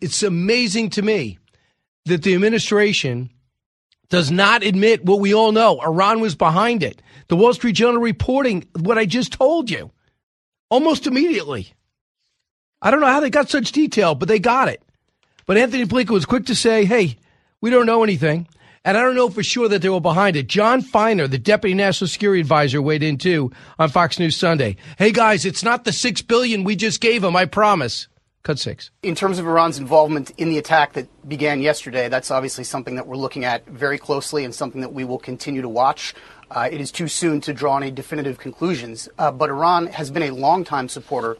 it's amazing to me that the administration does not admit what we all know. Iran was behind it. The Wall Street Journal reporting what I just told you almost immediately. I don't know how they got such detail, but they got it. But Anthony Blinken was quick to say, hey, we don't know anything. And I don't know for sure that they were behind it. John Feiner, the Deputy National Security Advisor, weighed in, too, on Fox News Sunday. Hey, guys, it's not the $6 billion we just gave them, I promise. Cut 6. In terms of Iran's involvement in the attack that began yesterday, that's obviously something that we're looking at very closely and something that we will continue to watch. It is too soon to draw any definitive conclusions. But Iran has been a longtime supporter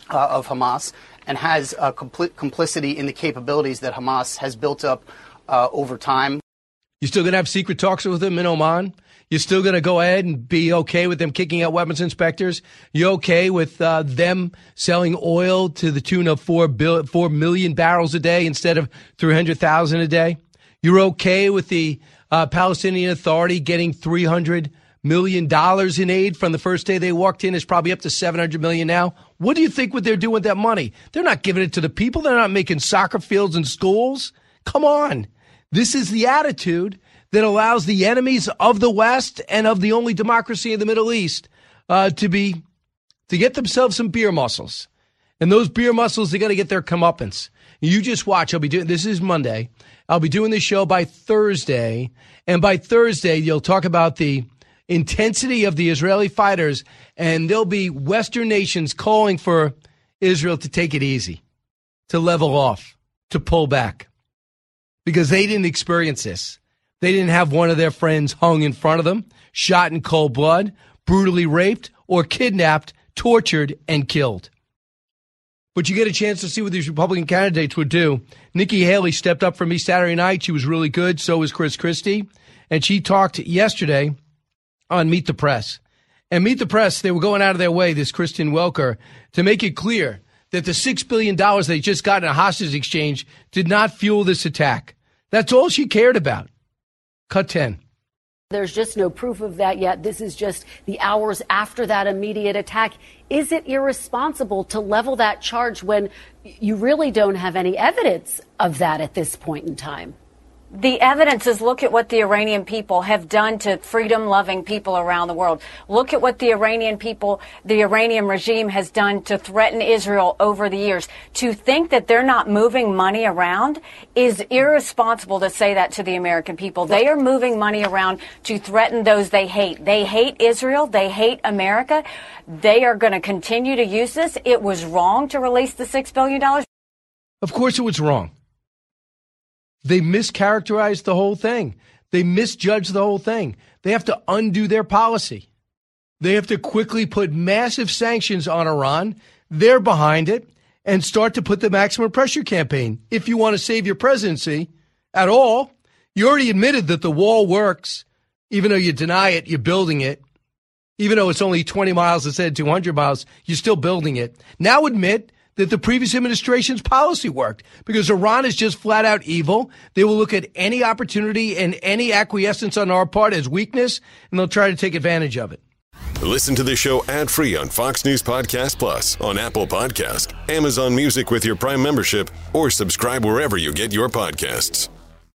of Hamas and has complicity in the capabilities that Hamas has built up over time. You still going to have secret talks with them in Oman? You're still going to go ahead and be okay with them kicking out weapons inspectors? You okay with them selling oil to the tune of 4 million barrels a day instead of 300,000 a day? You're okay with the Palestinian Authority getting $300 million in aid from the first day they walked in? It's probably up to $700 million now. What do you think what they're doing with that money? They're not giving it to the people. They're not making soccer fields and schools. Come on. This is the attitude that allows the enemies of the West and of the only democracy in the Middle East to get themselves some beer muscles. And those beer muscles, they got to get their comeuppance. You just watch. This is Monday. I'll be doing this show by Thursday. And by Thursday, you'll talk about the intensity of the Israeli fighters. And there'll be Western nations calling for Israel to take it easy, to level off, to pull back. Because they didn't experience this. They didn't have one of their friends hung in front of them, shot in cold blood, brutally raped, or kidnapped, tortured, and killed. But you get a chance to see what these Republican candidates would do. Nikki Haley stepped up for me Saturday night. She was really good. So was Chris Christie. And she talked yesterday on Meet the Press. And Meet the Press, they were going out of their way, this Kristen Welker, to make it clear that the $6 billion they just got in a hostage exchange did not fuel this attack. That's all she cared about. Cut 10. There's just no proof of that yet. This is just the hours after that immediate attack. Is it irresponsible to level that charge when you really don't have any evidence of that at this point in time? The evidence is, look at what the Iranian people have done to freedom-loving people around the world. Look at what the Iranian people, the Iranian regime has done to threaten Israel over the years. To think that they're not moving money around is irresponsible to say that to the American people. They are moving money around to threaten those they hate. They hate Israel. They hate America. They are going to continue to use this. It was wrong to release the $6 billion. Of course it was wrong. They mischaracterized the whole thing. They misjudged the whole thing. They have to undo their policy. They have to quickly put massive sanctions on Iran. They're behind it and start to put the maximum pressure campaign. If you want to save your presidency at all, you already admitted that the wall works. Even though you deny it, you're building it. Even though it's only 20 miles instead of 200 miles, you're still building it. Now admit that the previous administration's policy worked because Iran is just flat out evil. They will look at any opportunity and any acquiescence on our part as weakness, and they'll try to take advantage of it. Listen to the show ad-free on Fox News Podcast Plus, on Apple Podcast, Amazon Music with your Prime membership, or subscribe wherever you get your podcasts.